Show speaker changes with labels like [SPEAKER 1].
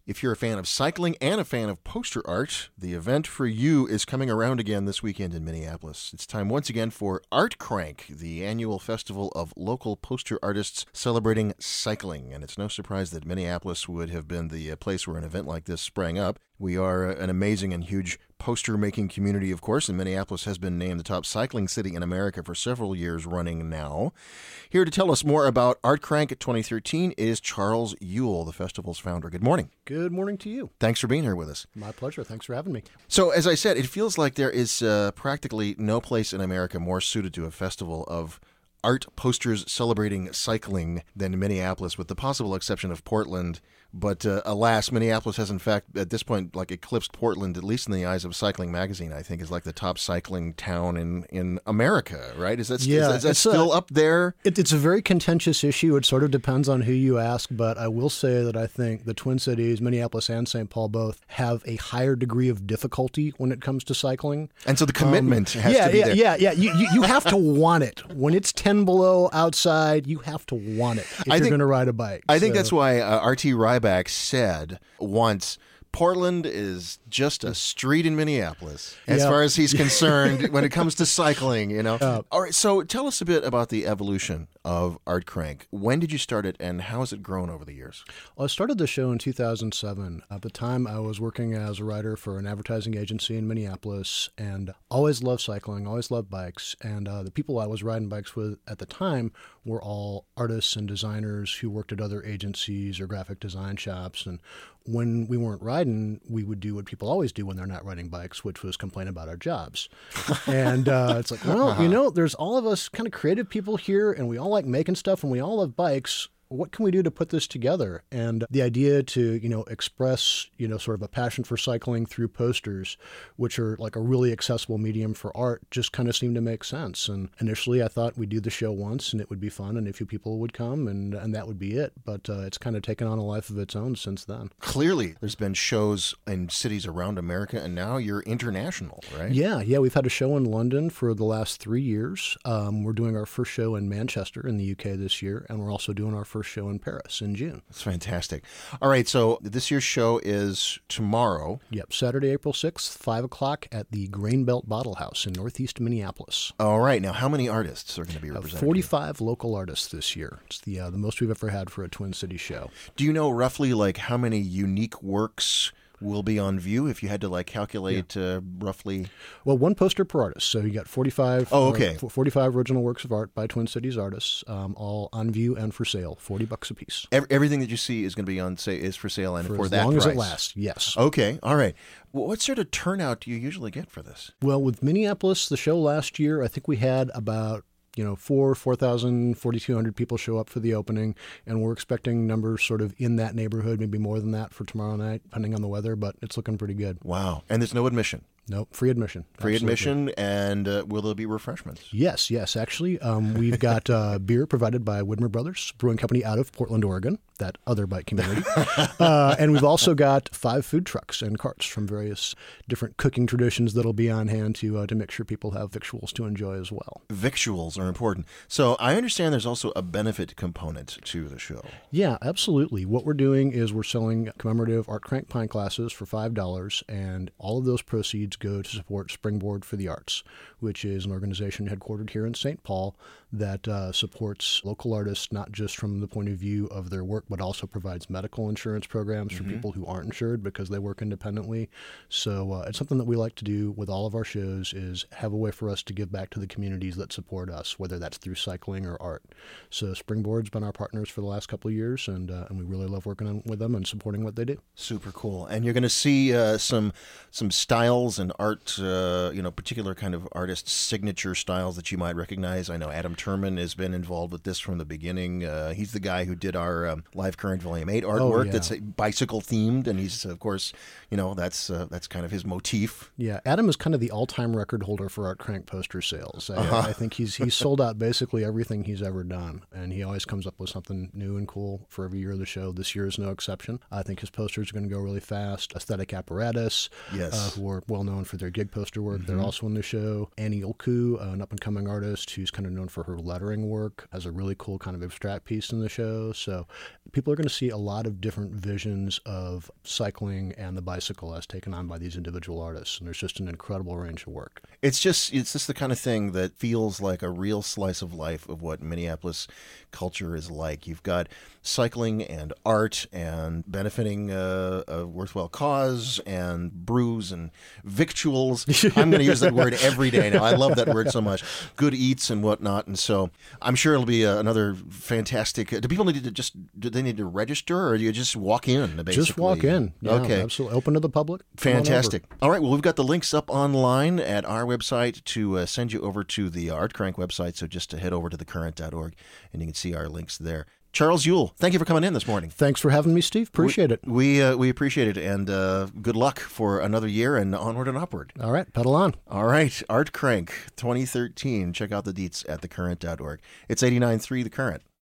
[SPEAKER 1] If you're a fan of cycling and a fan of poster art, the event for you is coming around again this weekend in Minneapolis. It's time once again for Art Crank, the annual festival of local poster artists celebrating cycling. And it's no surprise that Minneapolis would have been the place where an event like this sprang up. We are an amazing and huge poster-making community, of course, and Minneapolis has been named the top cycling city in America for several years running now. Here to tell us more about Art Crank 2013 is Charles Ewell, the festival's founder. Good morning.
[SPEAKER 2] Good morning to you.
[SPEAKER 1] Thanks for being here with us.
[SPEAKER 2] My pleasure. Thanks for having me.
[SPEAKER 1] So, as I said, it feels like there is practically no place in America more suited to a festival of art posters celebrating cycling than Minneapolis, with the possible exception of Portland. But alas, Minneapolis has in fact at this point like eclipsed Portland, at least in the eyes of Cycling Magazine. I think is like the top cycling town in America, right? Is that still up there?
[SPEAKER 2] It's a very contentious issue. It sort of depends on who you ask, but I will say that I think the Twin Cities, Minneapolis and St. Paul, both have a higher degree of difficulty when it comes to cycling.
[SPEAKER 1] And so the commitment has to be there.
[SPEAKER 2] Yeah. You have to want it. When it's 10 below outside, you have to want it if you're going to ride a bike.
[SPEAKER 1] I think that's why R.T. Ryback said once, Portland is just a street in Minneapolis, as far as he's concerned when it comes to cycling, you know. All right, so tell us a bit about the evolution of Art Crank. When did you start it, and how has it grown over the years?
[SPEAKER 2] Well, I started the show in 2007. At the time, I was working as a writer for an advertising agency in Minneapolis, and always loved cycling, always loved bikes. And the people I was riding bikes with at the time were all artists and designers who worked at other agencies or graphic design shops. And when we weren't riding, we would do what people always do when they're not riding bikes, which was complain about our jobs. And it's like, well, you know, there's all of us kind of creative people here, and we all like making stuff, and we all love bikes. What can we do to put this together? And the idea to, express, sort of a passion for cycling through posters, which are like a really accessible medium for art, just kind of seemed to make sense. And initially I thought we'd do the show once and it would be fun and a few people would come and that would be it. But it's kind of taken on a life of its own since then.
[SPEAKER 1] Clearly, there's been shows in cities around America, and now you're international, right?
[SPEAKER 2] Yeah. We've had a show in London for the last 3 years. We're doing our first show in Manchester in the UK this year, and we're also doing our first show in Paris in June.
[SPEAKER 1] That's fantastic. All right, so this year's show is tomorrow.
[SPEAKER 2] Yep, Saturday, April 6th, 5 o'clock at the Grain Belt Bottle House in Northeast Minneapolis.
[SPEAKER 1] All right, now how many artists are going to be represented?
[SPEAKER 2] 45 local artists this year. It's the most we've ever had for a Twin Cities show.
[SPEAKER 1] Do you know roughly like how many unique works will be on view, if you had to calculate roughly?
[SPEAKER 2] Well, one poster per artist. So you got 45 45 original works of art by Twin Cities artists, all on view and for sale, $40 a piece.
[SPEAKER 1] Everything that you see is going to be is for sale, and for that price.
[SPEAKER 2] As long as it lasts, yes.
[SPEAKER 1] Okay, all right. Well, what sort of turnout do you usually get for this?
[SPEAKER 2] Well, with Minneapolis, the show last year, I think we had about 4,200 people show up for the opening, and we're expecting numbers sort of in that neighborhood, maybe more than that for tomorrow night, depending on the weather, but it's looking pretty good.
[SPEAKER 1] Wow. And there's no admission?
[SPEAKER 2] Nope, free admission.
[SPEAKER 1] Free admission, and will there be refreshments?
[SPEAKER 2] Yes, actually. We've got beer provided by Widmer Brothers Brewing Company out of Portland, Oregon, that other bike community. And we've also got 5 food trucks and carts from various different cooking traditions that'll be on hand to make sure people have victuals to enjoy as well.
[SPEAKER 1] Victuals are important. So I understand there's also a benefit component to the show.
[SPEAKER 2] Yeah, absolutely. What we're doing is we're selling commemorative Art Crank pint glasses for $5, and all of those proceeds go to support Springboard for the Arts, which is an organization headquartered here in St. Paul that supports local artists, not just from the point of view of their work, but also provides medical insurance programs for people who aren't insured because they work independently. So it's something that we like to do with all of our shows, is have a way for us to give back to the communities that support us, whether that's through cycling or art. So Springboard's been our partners for the last couple of years, and we really love working with them and supporting what they do.
[SPEAKER 1] Super cool. And you're going to see some styles and art, particular kind of artist signature styles that you might recognize. I know Adam Turman has been involved with this from the beginning. He's the guy who did our Live Current Volume 8 artwork that's bicycle themed, and he's, of course, that's kind of his motif.
[SPEAKER 2] Yeah, Adam is kind of the all-time record holder for Art Crank poster sales. I think he's sold out basically everything he's ever done, and he always comes up with something new and cool for every year of the show. This year is no exception. I think his posters are going to go really fast. Aesthetic Apparatus, who are well known for their gig poster work. They're also in the show. Annie Ilku, an up-and-coming artist who's kind of known for her lettering work, has a really cool kind of abstract piece in the show. So people are going to see a lot of different visions of cycling and the bicycle as taken on by these individual artists. And there's just an incredible range of work.
[SPEAKER 1] It's just the kind of thing that feels like a real slice of life of what Minneapolis culture is like. You've got cycling and art and benefiting a worthwhile cause and brews and victuals. I'm going to use that word every day now. I love that word so much. Good eats and whatnot. And so I'm sure it'll be another fantastic. Do people need to do they need to register, or do you just walk in? Basically?
[SPEAKER 2] Just walk in. Yeah,
[SPEAKER 1] okay.
[SPEAKER 2] Absolutely. Open to the public.
[SPEAKER 1] Fantastic. All right. Well, we've got the links up online at our website to send you over to the Art Crank website. So just to head over to thecurrent.org and you can see our links there. Charles Ewell, thank you for coming in this morning.
[SPEAKER 2] Thanks for having me, Steve. Appreciate it.
[SPEAKER 1] We appreciate it, and good luck for another year and onward and upward.
[SPEAKER 2] All right, pedal on.
[SPEAKER 1] All right, Art Crank 2013. Check out the deets at thecurrent.org. It's 89.3 The Current.